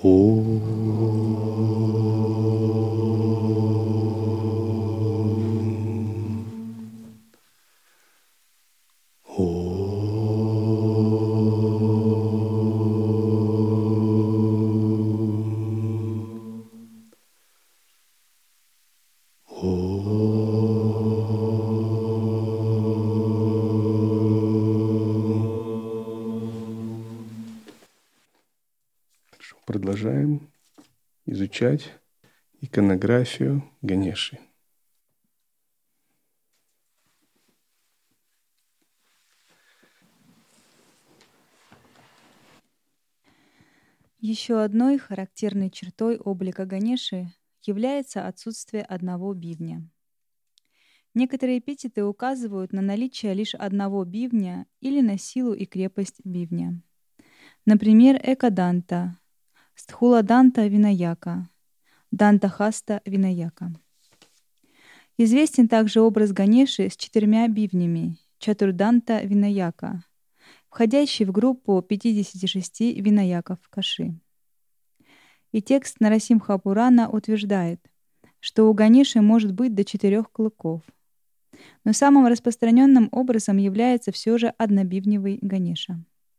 Продолжаем изучать иконографию Ганеши. Еще одной характерной чертой облика Ганеши является отсутствие одного бивня. Некоторые эпитеты указывают на наличие лишь одного бивня или на силу и крепость бивня. Например, Экаданта, Стхуладанта Винаяка, Дантахаста Винаяка. Известен также образ Ганеши с 4 бивнями Чатурданта Винаяка, входящий в группу 56 винаяков Каши. И текст Нарасимха Пурана утверждает, что у Ганеши может быть до 4 клыков. Но самым распространенным образом является все же однобивневый Ганеша.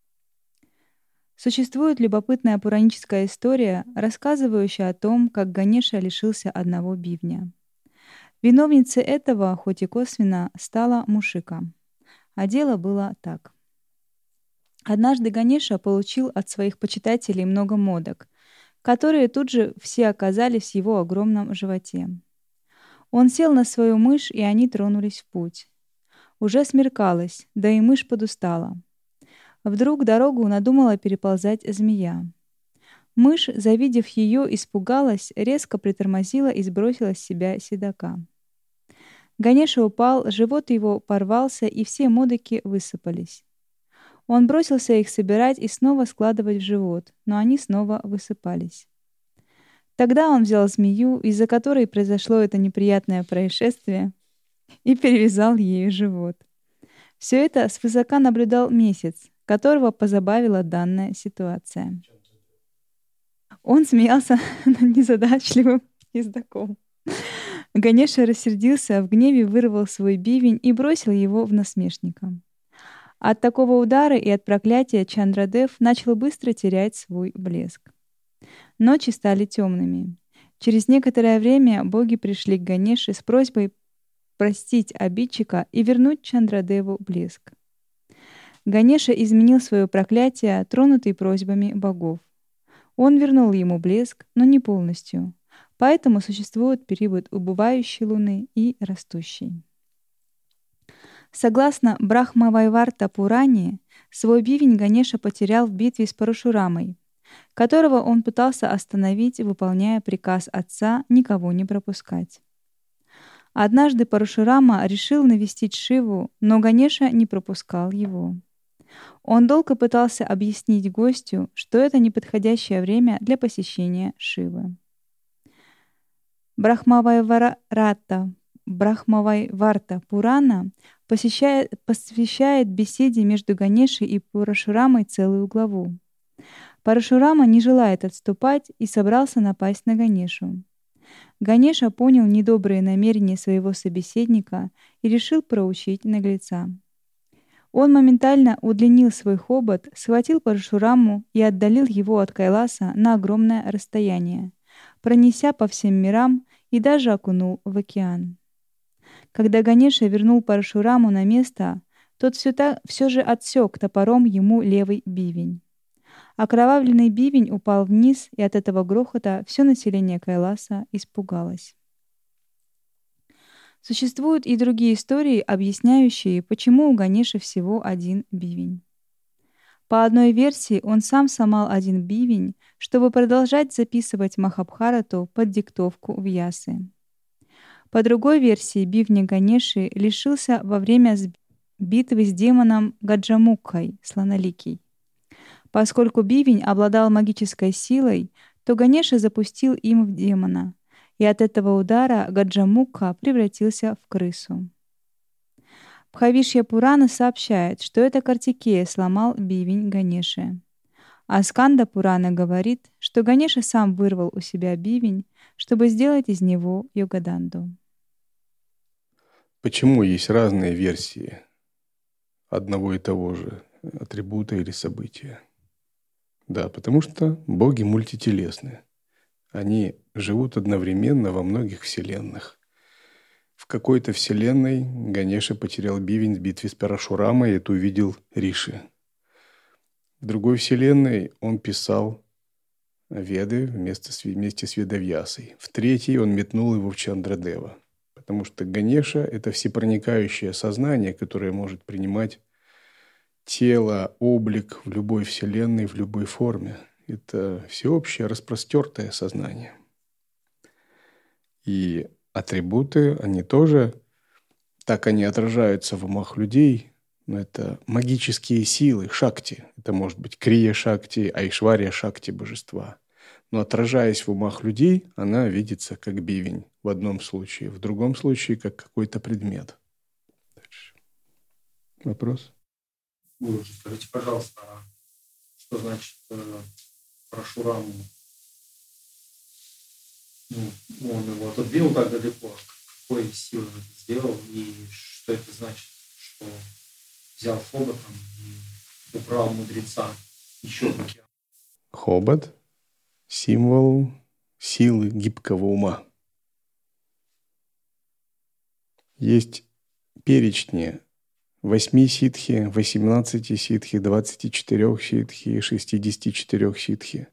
Существует любопытная пураническая история, рассказывающая о том, как Ганеша лишился одного бивня. Виновницей этого, хоть и косвенно, стала Мушика. А дело было так. Однажды Ганеша получил от своих почитателей много модок, которые тут же все оказались в его огромном животе. Он сел на свою мышь, и они тронулись в путь. Уже смеркалось, да и мышь подустала. Вдруг дорогу надумала переползать змея. Мышь, завидев ее, испугалась, резко притормозила и сбросила с себя седока. Ганеша упал, живот его порвался, и все модоки высыпались. Он бросился их собирать и снова складывать в живот, но они снова высыпались. Тогда он взял змею, из-за которой произошло это неприятное происшествие, и перевязал ею живот. Все это свысока наблюдал Месяц, которого позабавила данная ситуация. Он смеялся над незадачливым ездоком. Ганеша рассердился, в гневе вырвал свой бивень и бросил его в насмешника. От такого удара и от проклятия Чандрадев начал быстро терять свой блеск. Ночи стали темными. Через некоторое время боги пришли к Ганеше с просьбой простить обидчика и вернуть Чандрадеву блеск. Ганеша изменил свое проклятие, тронутый просьбами богов. Он вернул ему блеск, но не полностью. Поэтому существует период убывающей луны и растущей. Согласно Брахмавайварта Пуране, свой бивень Ганеша потерял в битве с Парашурамой, которого он пытался остановить, выполняя приказ отца никого не пропускать. Однажды Парашурама решил навестить Шиву, но Ганеша не пропускал его. Он долго пытался объяснить гостю, что это неподходящее время для посещения Шивы. Брахмавайварта Пурана посвящает беседе между Ганешей и Парашурамой целую главу. Парашурама не желает отступать и собрался напасть на Ганешу. Ганеша понял недобрые намерения своего собеседника и решил проучить наглеца. Он моментально удлинил свой хобот, схватил Парашураму и отдалил его от Кайласа на огромное расстояние, пронеся по всем мирам и даже окунул в океан. Когда Ганеша вернул Парашураму на место, тот все же отсек топором ему левый бивень. Окровавленный бивень упал вниз, и от этого грохота все население Кайласа испугалось. Существуют и другие истории, объясняющие, почему у Ганеши всего один бивень. По одной версии, он сам сломал один бивень, чтобы продолжать записывать Махабхарату под диктовку Вьясы. По другой версии, бивня Ганеши лишился во время битвы с демоном Гаджамукхой, слоноликий. Поскольку бивень обладал магической силой, то Ганеша запустил им в демона, и от этого удара Гаджамукха превратился в крысу. Бхавишья Пурана сообщает, что это Картикея сломал бивень Ганеши. А Сканда Пурана говорит, что что Ганеша сам вырвал у себя бивень, чтобы сделать из него йогаданду. Почему есть разные версии одного и того же атрибута или события? Да, потому что боги мультителесны. Они живут одновременно во многих вселенных. В какой-то вселенной Ганеша потерял бивень в битве с Парашурамой, и это увидел Риши. В другой вселенной он писал Веды вместе с Ведавьясой. В третьей он метнул его в Чандрадева. Потому что Ганеша – это всепроникающее сознание, которое может принимать тело, облик в любой вселенной, в любой форме. Это всеобщее распростертое сознание. И атрибуты, они тоже, так они отражаются в умах людей, но это магические силы, шакти. Это может быть крия-шакти, айшвария-шакти божества. Но отражаясь в умах людей, она видится как бивень в одном случае, в другом случае как какой-то предмет. Дальше. Вопрос? Вы скажите, пожалуйста, что значит Парашураму? Он его отодвинул так далеко, какой силой он это сделал, и что это значит, что взял хоботом и убрал мудреца еще в океан? Хобот – символ силы гибкого ума. Есть перечни 8 ситхи, 18 ситхи, 24 ситхи, 64 ситхи.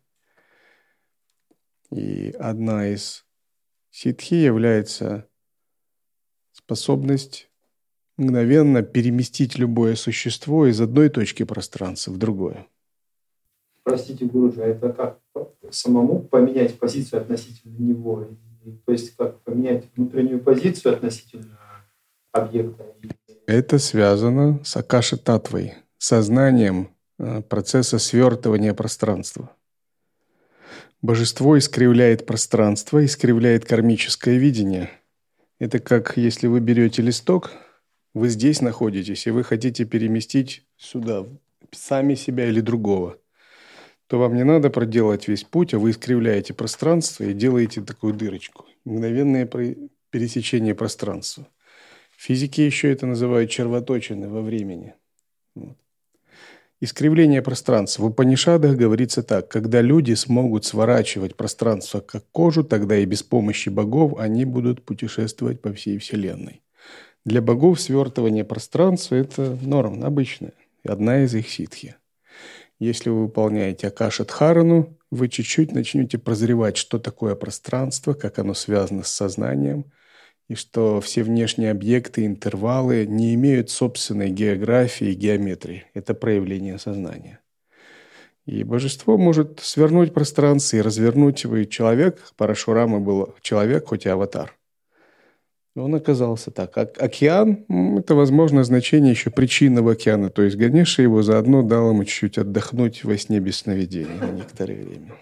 И одна из ситхи является способность мгновенно переместить любое существо из одной точки пространства в другое. Простите, Гуруджи, это как самому поменять позицию относительно него? То есть как поменять внутреннюю позицию относительно объекта? Это связано с акаша-татвой, сознанием процесса свертывания пространства. Божество искривляет пространство, искривляет кармическое видение. Это как если вы берете листок, вы здесь находитесь, и вы хотите переместить сюда сами себя или другого, то вам не надо проделать весь путь, а вы искривляете пространство и делаете такую дырочку. Мгновенное пересечение пространства. В физике еще это называют червоточины во времени. Вот. Искривление пространства. В Упанишадах говорится так: когда люди смогут сворачивать пространство как кожу, тогда и без помощи богов они будут путешествовать по всей Вселенной. Для богов свертывание пространства – это норма, обычная, одна из их ситхи. Если вы выполняете Акаша-дхарану, вы чуть-чуть начнете прозревать, что такое пространство, как оно связано с сознанием, и что все внешние объекты, интервалы не имеют собственной географии и геометрии. Это проявление сознания. И божество может свернуть пространство и развернуть его. И человек, Парашурама был человек, хоть и аватар. Он оказался так. Океан – это, возможно, значение еще причинного океана. То есть Ганеша его заодно дал ему чуть-чуть отдохнуть во сне без сновидений на некоторое время.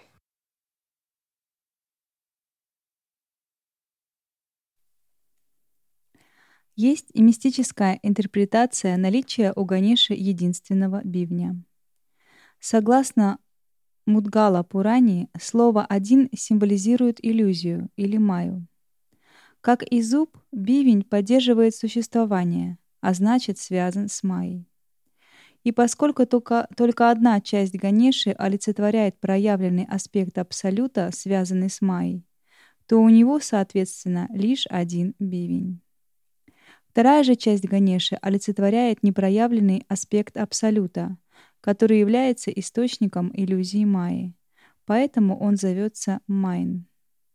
Есть и мистическая интерпретация наличия у Ганеши единственного бивня. Согласно Мудгала Пурани, слово «один» символизирует иллюзию или майю. Как и зуб, бивень поддерживает существование, а значит связан с майей. И поскольку только одна часть Ганеши олицетворяет проявленный аспект Абсолюта, связанный с майей, то у него, соответственно, лишь один бивень. Вторая же часть Ганеши олицетворяет непроявленный аспект Абсолюта, который является источником иллюзии майи, поэтому он зовется Майн.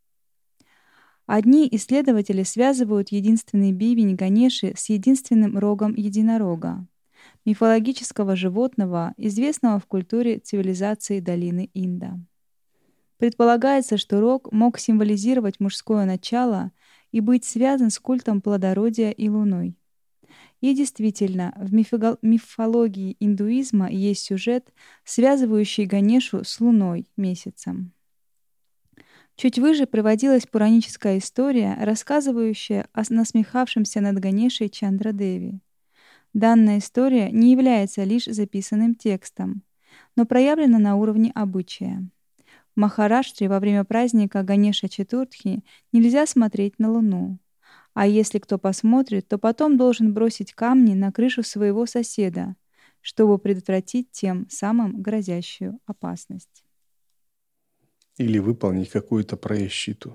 Одни исследователи связывают единственный бивень Ганеши с единственным рогом единорога, мифологического животного, известного в культуре цивилизации долины Инда. Предполагается, что рог мог символизировать мужское начало и быть связан с культом плодородия и луной. И действительно, в мифологии индуизма есть сюжет, связывающий Ганешу с луной, месяцем. Чуть выше приводилась пураническая история, рассказывающая о насмехавшемся над Ганешей Чандрадеве. Данная история не является лишь записанным текстом, но проявлена на уровне обычая. В Махараштре во время праздника Ганеша Четуртхи нельзя смотреть на Луну. А если кто посмотрит, то потом должен бросить камни на крышу своего соседа, чтобы предотвратить тем самым грозящую опасность. Или выполнить какую-то праящиту.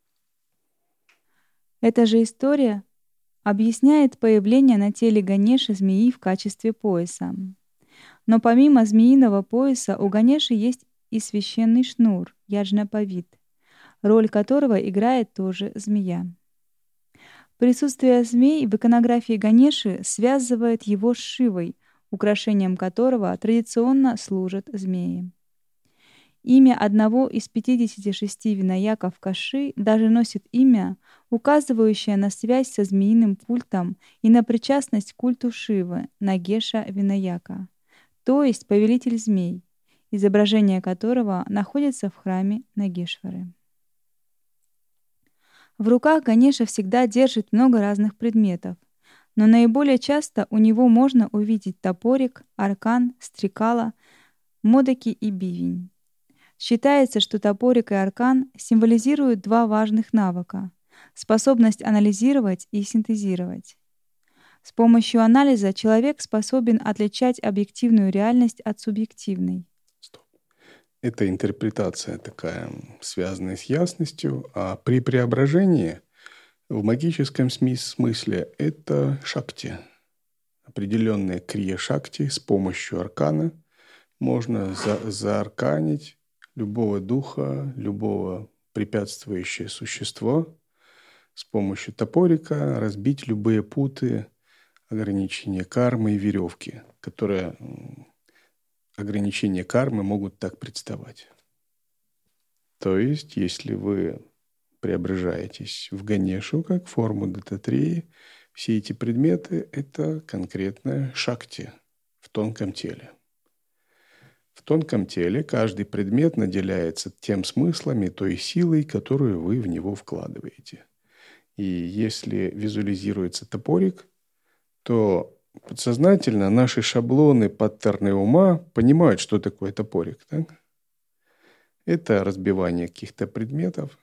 Эта же история объясняет появление на теле Ганеши змеи в качестве пояса. Но помимо змеиного пояса у Ганеши есть и священный шнур, яджнапавит, роль которого играет тоже змея. Присутствие змей в иконографии Ганеши связывает его с Шивой, украшением которого традиционно служат змеи. Имя одного из 56 винаяков Каши даже носит имя, указывающее на связь со змеиным культом и на причастность к культу Шивы, Нагеша Винаяка, то есть повелитель змей, изображение которого находится в храме Нагешвары. В руках Ганеша всегда держит много разных предметов, но наиболее часто у него можно увидеть топорик, аркан, стрекала, модаки и бивень. Считается, что топорик и аркан символизируют два важных навыка — способность анализировать и синтезировать. С помощью анализа человек способен отличать объективную реальность от субъективной. Это интерпретация такая, связанная с ясностью, а при преображении в магическом смысле это шакти. Определенные крия-шакти с помощью аркана можно заарканить любого духа, любого препятствующее существо, с помощью топорика разбить любые путы, ограничения кармы и веревки, которые ограничения кармы могут так представать. То есть, если вы преображаетесь в Ганешу как форму Даттатреи, все эти предметы – это конкретная шакти в тонком теле. В тонком теле каждый предмет наделяется тем смыслом и той силой, которую вы в него вкладываете. И если визуализируется топорик, то подсознательно наши шаблоны, паттерны ума понимают, что такое топорик. Так? Это разбивание каких-то предметов.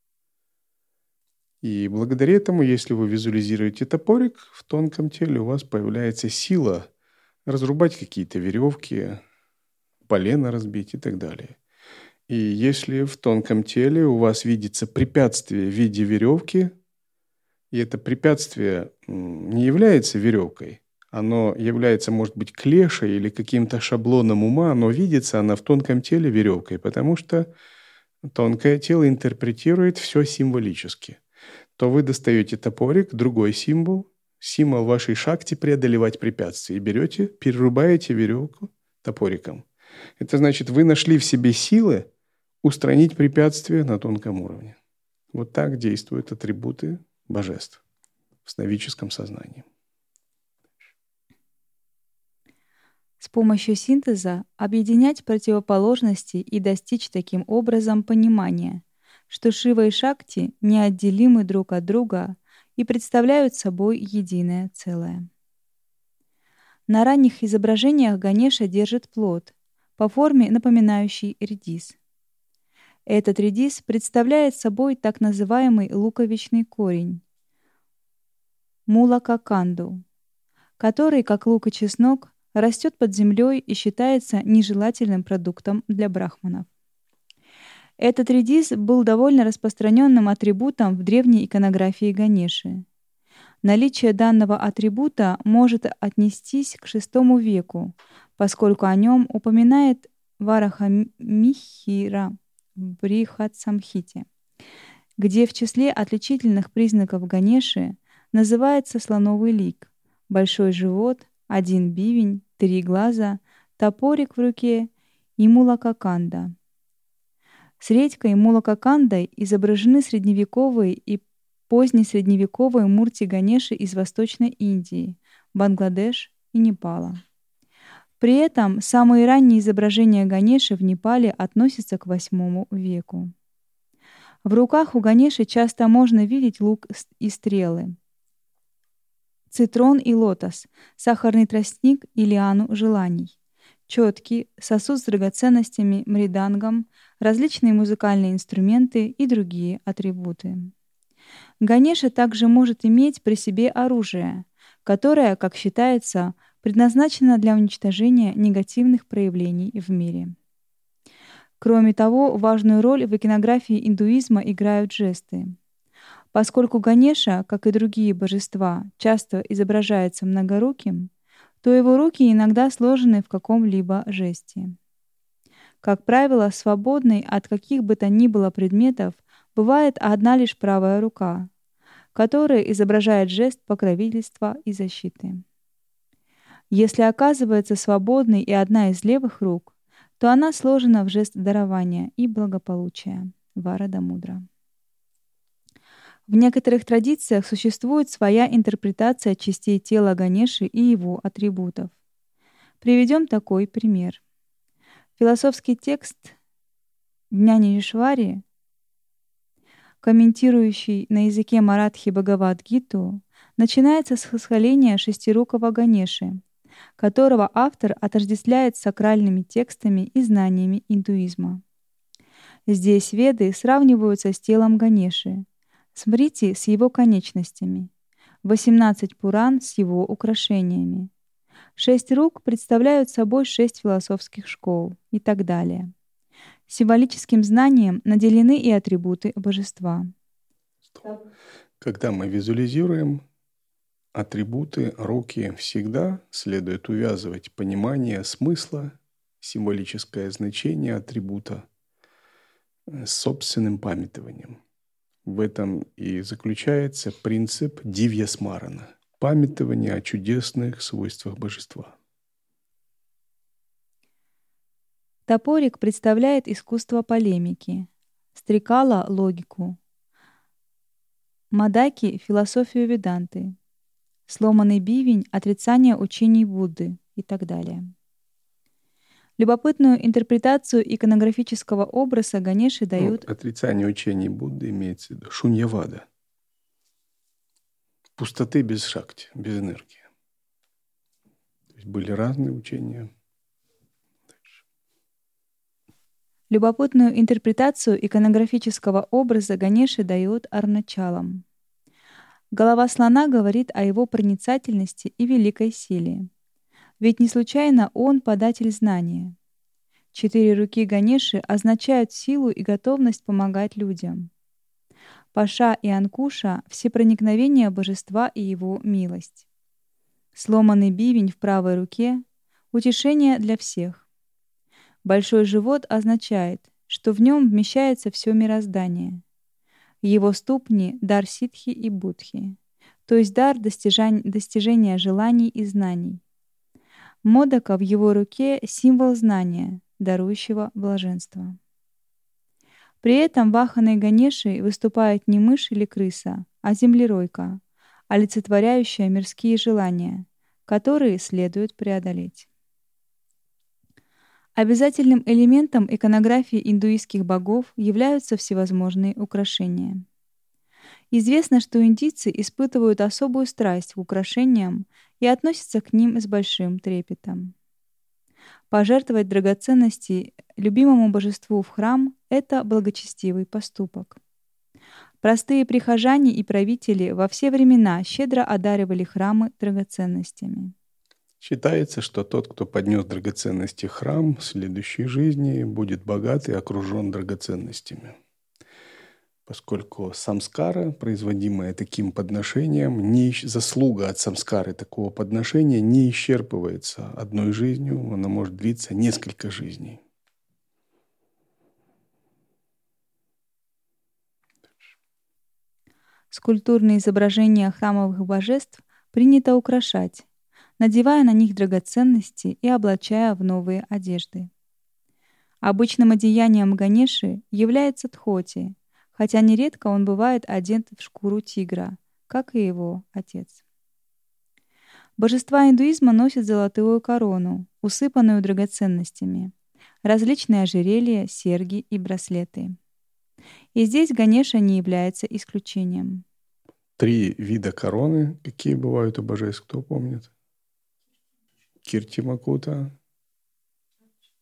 И благодаря этому, если вы визуализируете топорик, в тонком теле у вас появляется сила разрубать какие-то веревки, полено разбить и так далее. И если в тонком теле у вас видится препятствие в виде веревки, и это препятствие не является веревкой, оно является, может быть, клешей или каким-то шаблоном ума, но видится она в тонком теле веревкой, потому что тонкое тело интерпретирует все символически. То вы достаете топорик, другой символ вашей шакти преодолевать препятствия, и берете, перерубаете веревку топориком. Это значит, вы нашли в себе силы устранить препятствия на тонком уровне. Вот так действуют атрибуты божеств в сновидческом сознании. С помощью синтеза объединять противоположности и достичь таким образом понимания, что Шива и Шакти неотделимы друг от друга и представляют собой единое целое. На ранних изображениях Ганеша держит плод, по форме напоминающий редис. Этот редис представляет собой так называемый луковичный корень – мулакаканду, который, как лук и чеснок, растет под землей и считается нежелательным продуктом для брахманов. Этот редис был довольно распространенным атрибутом в древней иконографии Ганеши. Наличие данного атрибута может отнестись к VI веку, поскольку о нем упоминает Варахамихира в Брихат-самхите, где в числе отличительных признаков Ганеши называется слоновый лик, большой живот, 1 бивень, 3 глаза, топорик в руке и мулакаканда. С редькой мулакакандой изображены средневековые и позднесредневековые мурти Ганеши из Восточной Индии, Бангладеш и Непала. При этом самые ранние изображения Ганеши в Непале относятся к VIII веку. В руках у Ганеши часто можно видеть лук и стрелы, цитрон и лотос, сахарный тростник и лиану желаний, четки, сосуд с драгоценностями, мридангом, различные музыкальные инструменты и другие атрибуты. Ганеша также может иметь при себе оружие, которое, как считается, предназначено для уничтожения негативных проявлений в мире. Кроме того, важную роль в иконографии индуизма играют жесты. Поскольку Ганеша, как и другие божества, часто изображается многоруким, то его руки иногда сложены в каком-либо жесте. Как правило, свободной от каких бы то ни было предметов бывает одна лишь правая рука, которая изображает жест покровительства и защиты. Если оказывается свободной и одна из левых рук, то она сложена в жест дарования и благополучия — Варада Мудра. В некоторых традициях существует своя интерпретация частей тела Ганеши и его атрибутов. Приведем такой пример. Философский текст Дняни-Ишвари, комментирующий на языке Маратхи Бхагавад-гиту, начинается с восхваления шестирукого Ганеши, которого автор отождествляет с сакральными текстами и знаниями индуизма. Здесь Веды сравниваются с телом Ганеши, Смрити с его конечностями, 18 Пуран с его украшениями. 6 рук представляют собой 6 философских школ и так далее. Символическим знанием наделены и атрибуты божества. Когда мы визуализируем атрибуты, руки, всегда следует увязывать понимание смысла, символическое значение атрибута с собственным памятованием. В этом и заключается принцип дивья-смарана — памятование о чудесных свойствах божества. Топорик представляет искусство полемики, стрекала — логику, мадаки — философию веданты, сломанный бивень — отрицание учений Будды и так далее. Любопытную интерпретацию иконографического образа Ганеши дают... Отрицание учений Будды имеется в виду шуньявада. Пустоты без шакти, без энергии. То есть были разные учения. Любопытную интерпретацию иконографического образа Ганеши дают Арначалам. Голова слона говорит о его проницательности и великой силе. Ведь не случайно он податель знания. 4 руки Ганеши означают силу и готовность помогать людям. Паша и Анкуша — всепроникновение божества и его милость. Сломанный бивень в правой руке — утешение для всех. Большой живот означает, что в нем вмещается все мироздание. Его ступни — дар ситхи и будхи, то есть дар достижения желаний и знаний. Модака в его руке — символ знания, дарующего блаженство. При этом ваханой Ганешей выступает не мышь или крыса, а землеройка, олицетворяющая мирские желания, которые следует преодолеть. Обязательным элементом иконографии индуистских богов являются всевозможные украшения. Известно, что индийцы испытывают особую страсть к украшениям и относятся к ним с большим трепетом. Пожертвовать драгоценности любимому божеству в храм — это благочестивый поступок. Простые прихожане и правители во все времена щедро одаривали храмы драгоценностями. Считается, что тот, кто поднес драгоценности в храм, в следующей жизни будет богат и окружен драгоценностями. Поскольку самскара, производимая таким подношением, заслуга от самскары такого подношения не исчерпывается одной жизнью, она может длиться несколько жизней. Скульптурные изображения храмовых божеств принято украшать, надевая на них драгоценности и облачая в новые одежды. Обычным одеянием Ганеши является дхоти, хотя нередко он бывает одет в шкуру тигра, как и его отец. Божества индуизма носят золотую корону, усыпанную драгоценностями, различные ожерелья, серьги и браслеты. И здесь Ганеша не является исключением. 3 вида короны, какие бывают у божеств, кто помнит? Кирти Макута,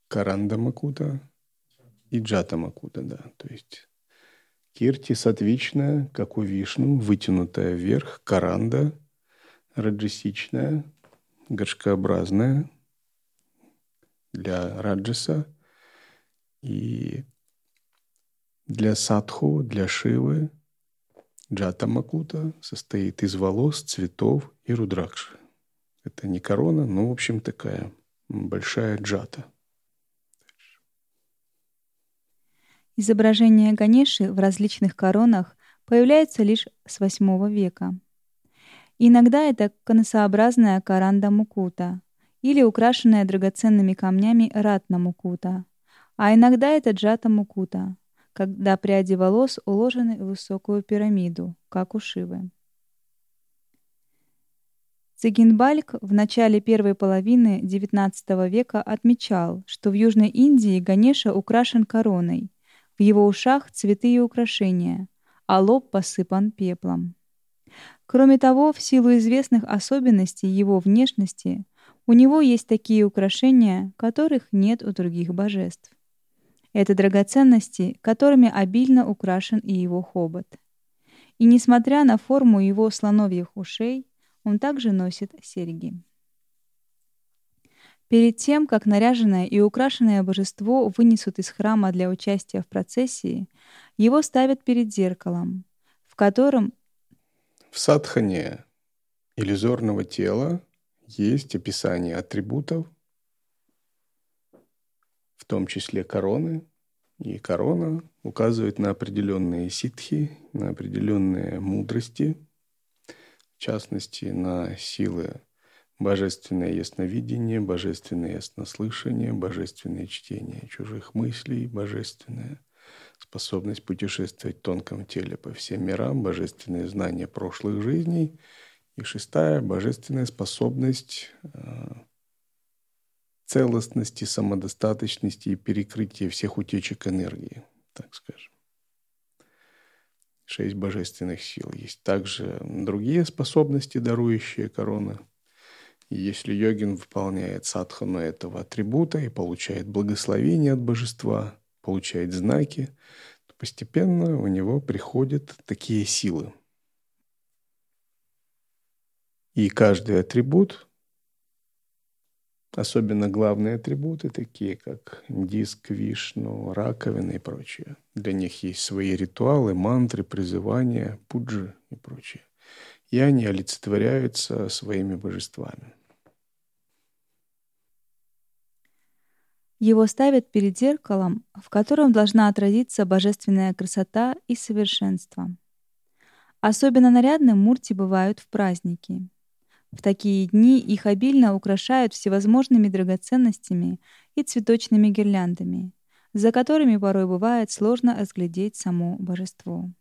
Каранда Макута и Джата Макута, да. То есть Кирти сатвичная, как у Вишну, вытянутая вверх, Каранда раджасичная, горшкообразная для раджаса, и для садху, для Шивы Джата Макута состоит из волос, цветов и рудракши. Это не корона, но, в общем, такая большая джата. Изображение Ганеши в различных коронах появляется лишь с VIII века. Иногда это конусообразная каранда мукута или украшенная драгоценными камнями ратна мукута, а иногда это джата мукута, когда пряди волос уложены в высокую пирамиду, как у Шивы. Цигинбальк в начале первой половины XIX века отмечал, что в Южной Индии Ганеша украшен короной, в его ушах цветы и украшения, а лоб посыпан пеплом. Кроме того, в силу известных особенностей его внешности, у него есть такие украшения, которых нет у других божеств. Это драгоценности, которыми обильно украшен и его хобот. И несмотря на форму его слоновьих ушей, он также носит серьги. Перед тем, как наряженное и украшенное божество вынесут из храма для участия в процессии, его ставят перед зеркалом, в котором в садхане иллюзорного тела есть описание атрибутов, в том числе короны. И корона указывает на определенные ситхи, на определенные мудрости, в частности, на силы божественное ясновидение, божественное яснослышание, божественное чтение чужих мыслей, божественная способность путешествовать в тонком теле по всем мирам, божественное знание прошлых жизней. И 6-я — божественная способность целостности, самодостаточности и перекрытия всех утечек энергии, так скажем. 6 божественных сил. Есть также другие способности, дарующие корона. И если йогин выполняет садхану этого атрибута и получает благословение от божества, получает знаки, то постепенно у него приходят такие силы. И каждый атрибут, особенно главные атрибуты, такие как диск, вишну, раковина и прочее, для них есть свои ритуалы, мантры, призывания, пуджи и прочее. И они олицетворяются своими божествами. его ставят перед зеркалом, в котором должна отразиться божественная красота и совершенство. Особенно нарядным мурти бывают в праздники. В такие дни их обильно украшают всевозможными драгоценностями и цветочными гирляндами, за которыми порой бывает сложно разглядеть само божество.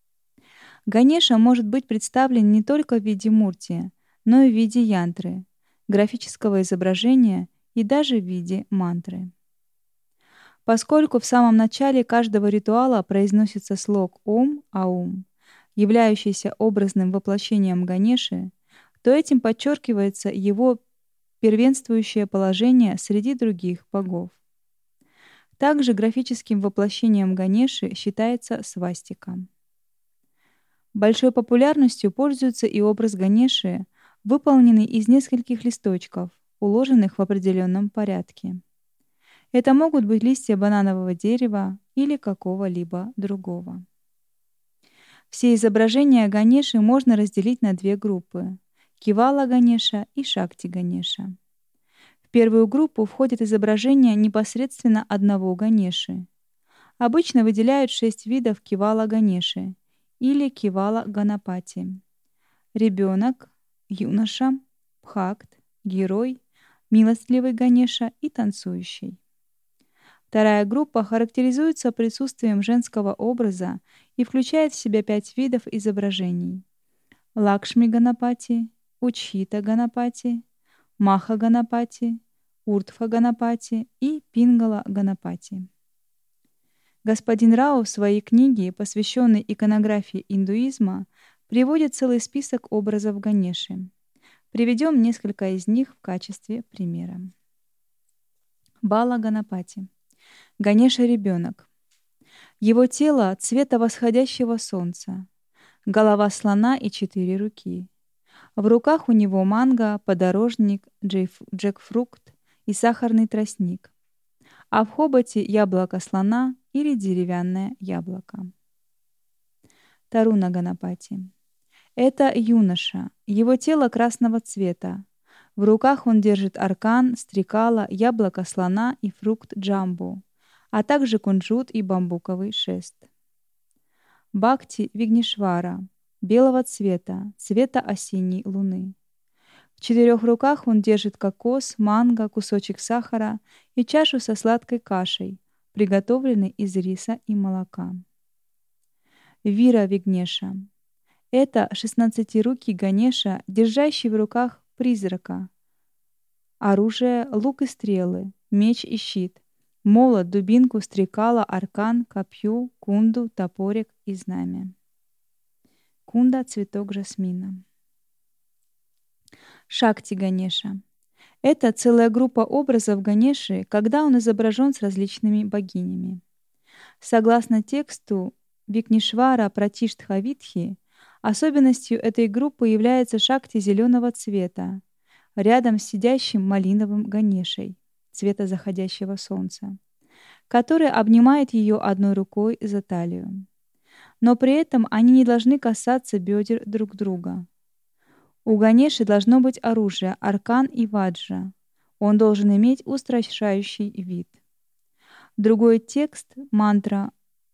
Ганеша может быть представлен не только в виде мурти, но и в виде янтры, графического изображения и даже в виде мантры. Поскольку в самом начале каждого ритуала произносится слог «Ом-Аум», являющийся образным воплощением Ганеши, то этим подчеркивается его первенствующее положение среди других богов. Также графическим воплощением Ганеши считается свастика. Большой популярностью пользуется и образ Ганеши, выполненный из нескольких листочков, уложенных в определенном порядке. Это могут быть листья бананового дерева или какого-либо другого. Все изображения Ганеши можно разделить на 2 группы — Кивала Ганеша и Шакти Ганеша. В первую группу входят изображения непосредственно одного Ганеши. Обычно выделяют 6 видов Кивала Ганеши или Кивала Ганапати: ребенок, юноша, бхакт, герой, милостливый Ганеша и танцующий. Вторая группа характеризуется присутствием женского образа и включает в себя 5 видов изображений: Лакшми Ганапати, Учхита Ганапати, Маха Ганапати, Уртха Ганапати и Пингала Ганапати. Господин Рао в своей книге, посвященной иконографии индуизма, приводит целый список образов Ганеши. Приведем несколько из них в качестве примера. Бала Ганапати. Ганеша — ребенок. Его тело цвета восходящего солнца, голова слона и 4 руки. В руках у него манго, подорожник, джекфрукт и сахарный тростник, а в хоботе яблоко слона или деревянное яблоко. Таруна Ганапати. Это юноша, его тело красного цвета. В руках он держит аркан, стрекала, яблоко слона и фрукт джамбу, а также кунжут и бамбуковый шест. Бхакти Вигнешвара, белого цвета, цвета осенней луны. В 4 руках он держит кокос, манго, кусочек сахара и чашу со сладкой кашей, приготовленной из риса и молока. Вира Вигнеша. Это 16-рукий Ганеша, держащий в руках призрака. Оружие — лук и стрелы, меч и щит, молот, дубинку, стрекала, аркан, копью, кунду, топорик и знамя. Кунда — цветок жасмина. Шакти Ганеша. Это целая группа образов Ганеши, когда он изображен с различными богинями. Согласно тексту Викнешвара Пратиштха-Витхи, особенностью этой группы является шакти зеленого цвета, рядом с сидящим малиновым Ганешей, цвета заходящего солнца, который обнимает ее одной рукой за талию. Но при этом они не должны касаться бедер друг друга. У Ганеши должно быть оружие, аркан и ваджра. Он должен иметь устрашающий вид. Другой текст, мантра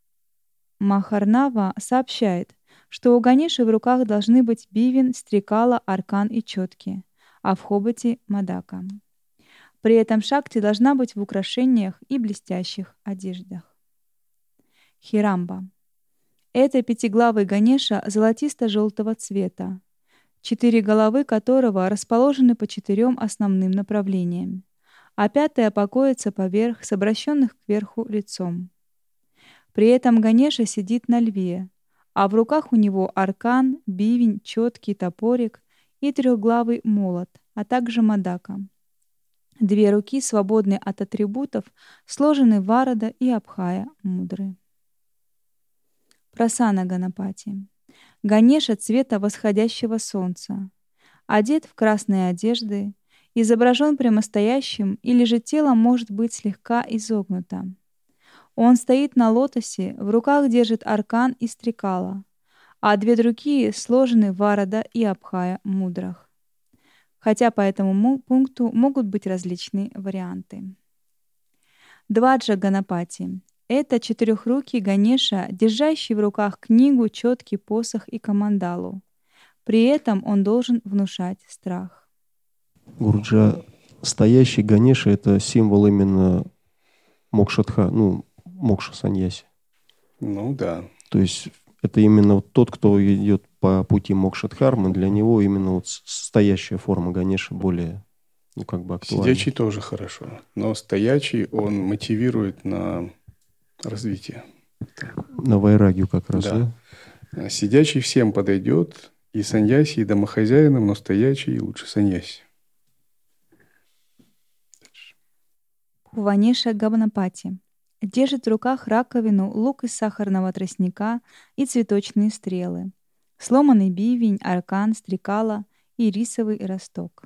Махарнава, сообщает, что у Ганеши в руках должны быть бивен, стрекала, аркан и четки, а в хоботе — мадака. При этом шакти должна быть в украшениях и блестящих одеждах. Хирамба. Это пятиглавый Ганеша золотисто-желтого цвета, 4 головы которого расположены по 4 основным направлениям, а 5-я покоится поверх с обращенных кверху лицом. При этом Ганеша сидит на льве, а в руках у него аркан, бивень, четкий топорик и 3-главый молот, а также мадака. 2 руки, свободные от атрибутов, сложены варада и абхая мудры. Прасана Ганапати. Ганеша цвета восходящего солнца, одет в красные одежды, изображен прямостоящим или же тело может быть слегка изогнуто. Он стоит на лотосе, в руках держит аркан и стрекала, а 2 другие сложены в варада и абхая мудрах. Хотя по этому пункту могут быть различные варианты. Дваджа Ганапати. Это 4-рукий Ганеша, держащий в руках книгу, четкий посох и камандалу. При этом он должен внушать страх. Гуруджа, стоящий Ганеша — это символ именно мокшадха, мокша саньяси. Ну да. То есть это именно вот тот, кто идет по пути мокшадхармы, для него именно вот стоящая форма Ганеши более актуальна. Сидячий тоже хорошо, но стоячий он мотивирует на развитие. На вайрагию как раз, да? Сидячий всем подойдет, и саньяси, и домохозяинам, но стоячий лучше саньяси. Пхуванеша Ганапати. Держит в руках раковину, лук из сахарного тростника и цветочные стрелы, сломанный бивень, аркан, стрекала и рисовый росток.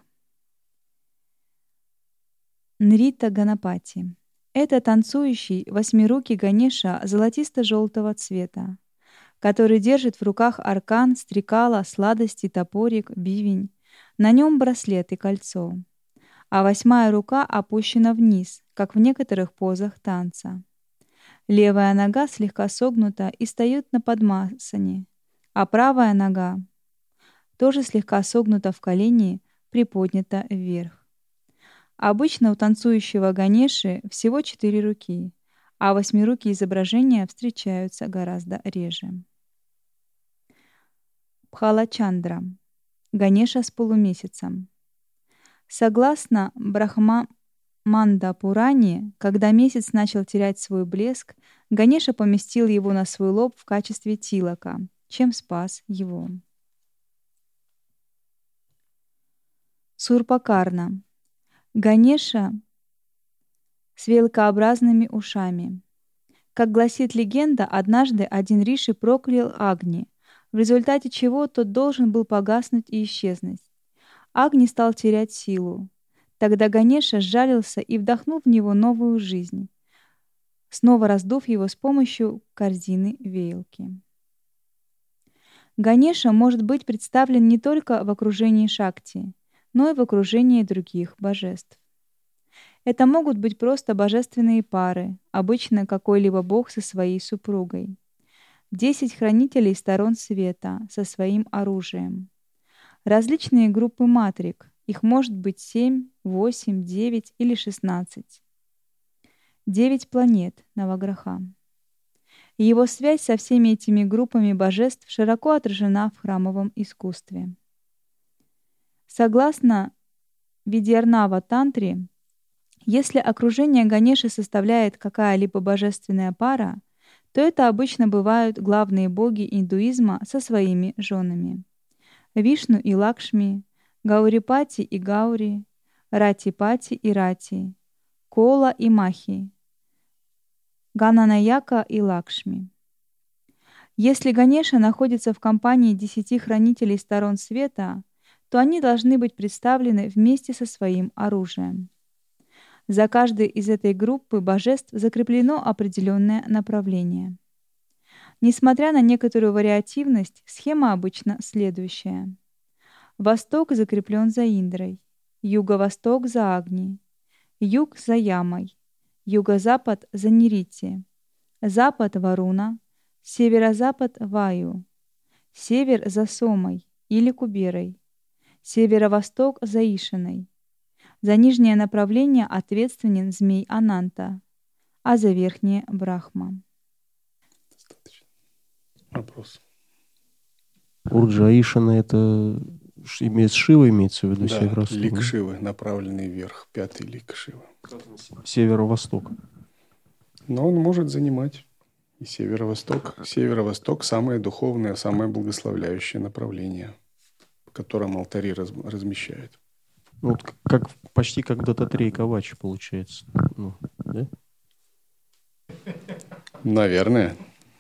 Нрита Ганапати. Это танцующий 8-рукий Ганеша золотисто-желтого цвета, который держит в руках аркан, стрекала, сладости, топорик, бивень. На нем браслет и кольцо, а 8-я рука опущена вниз, как в некоторых позах танца. Левая нога слегка согнута и стоит на падмасане, а правая нога тоже слегка согнута в колени, приподнята вверх. Обычно у танцующего Ганеши всего 4 руки, а 8-рукие изображения встречаются гораздо реже. Бхалачандра. Ганеша с полумесяцем. Согласно Брахмаманда Пуране, когда месяц начал терять свой блеск, Ганеша поместил его на свой лоб в качестве тилака, чем спас его. Сурпакарна. Ганеша с вилкообразными ушами. Как гласит легенда, однажды один риши проклял Агни, в результате чего тот должен был погаснуть и исчезнуть. Агни стал терять силу. Тогда Ганеша сжалился и вдохнул в него новую жизнь, снова раздув его с помощью корзины веялки. Ганеша может быть представлен не только в окружении Шакти, но и в окружении других божеств. Это могут быть просто божественные пары, обычно какой-либо бог со своей супругой. 10 хранителей сторон света со своим оружием. Различные группы матрик, их может быть 7, 8, 9 или 16. 9 планет Наваграха. Его связь со всеми этими группами божеств широко отражена в храмовом искусстве. Согласно Видьярнава Тантре, если окружение Ганеши составляет какая-либо божественная пара, то это обычно бывают главные боги индуизма со своими женами. Вишну и Лакшми, Гаурипати и Гаури, Ратипати и Рати, Кола и Махи, Гананаяка и Лакшми. Если Ганеша находится в компании 10 хранителей сторон света, то они должны быть представлены вместе со своим оружием. За каждой из этой группы божеств закреплено определенное направление. Несмотря на некоторую вариативность, схема обычно следующая. Восток закреплен за Индрой, юго-восток за Агни, юг за Ямой, юго-запад за Нирити, запад Варуна, северо-запад Ваю, север за Сомой или Куберой, северо-восток за Ишиной. За нижнее направление ответственен змей Ананта, а за верхнее — Брахма. Достаточно. Вопрос. Урджа Ишана — это Шива имеется в виду? Да, северо-восток, лик да? Шивы, направленный вверх, 5-й лик Шивы. Северо-восток. Но он может занимать и северо-восток. Северо-восток — самое духовное, самое благословляющее направление, в котором алтари размещают. Ну, вот почти как Дататрей Кавачи получается. Ну, да? Наверное.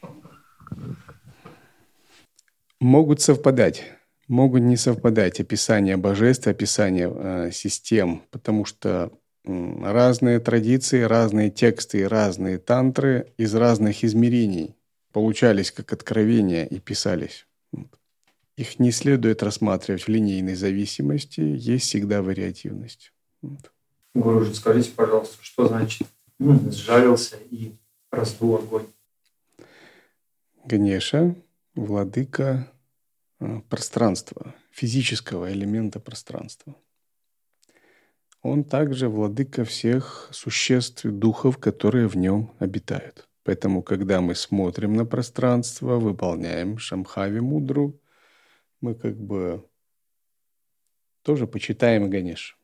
Могут совпадать, могут не совпадать описания божеств, описания систем, потому что разные традиции, разные тексты и разные тантры из разных измерений получались как откровения и писались. Их не следует рассматривать в линейной зависимости, есть всегда вариативность. Гуружи, скажите, пожалуйста, что значит сжалился и раздул огонь? Ганеша — владыка пространства, физического элемента пространства. Он также владыка всех существ и духов, которые в нем обитают. Поэтому, когда мы смотрим на пространство, выполняем Шамбхави мудру, мы как бы тоже почитаем Ганешу.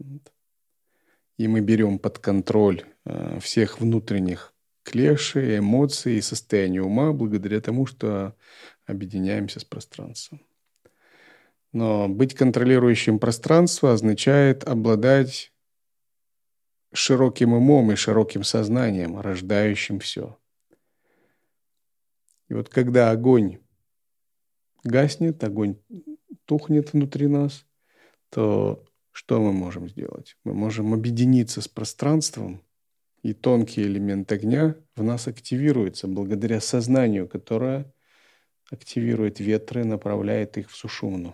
И мы берем под контроль всех внутренних клешей, эмоций и состояния ума благодаря тому, что объединяемся с пространством. Но быть контролирующим пространство означает обладать широким умом и широким сознанием, рождающим все. И вот когда огонь гаснет, огонь тухнет внутри нас, то что мы можем сделать? Мы можем объединиться с пространством, и тонкий элемент огня в нас активируется благодаря сознанию, которое активирует ветры, направляет их в сушумну.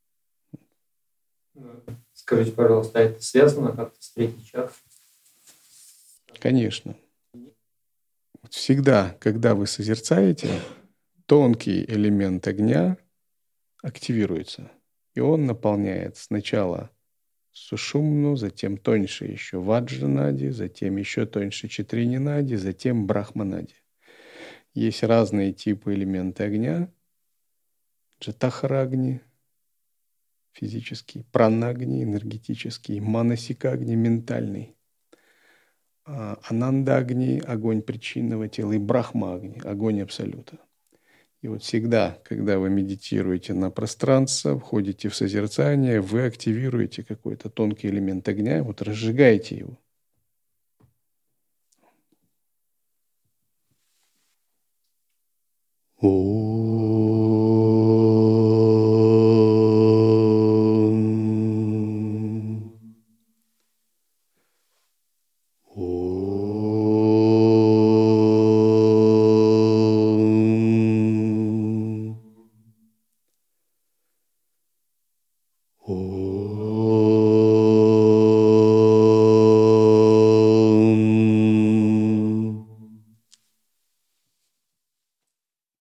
Скажите, пожалуйста, это связано как-то с третьей чакрой? Конечно. Всегда, когда вы созерцаете, тонкий элемент огня активируется. И он наполняет сначала сушумну, затем тоньше еще ваджранади, затем еще тоньше читрини-нади, затем брахманади. Есть разные типы элемента огня. Джатахара-агни, физический, пранагни, энергетический, манасика-агни, ментальный, ананда-агни, огонь причинного тела, и брахма-агни, огонь абсолюта. И вот всегда, когда вы медитируете на пространство, входите в созерцание, вы активируете какой-то тонкий элемент огня, вот разжигаете его. О.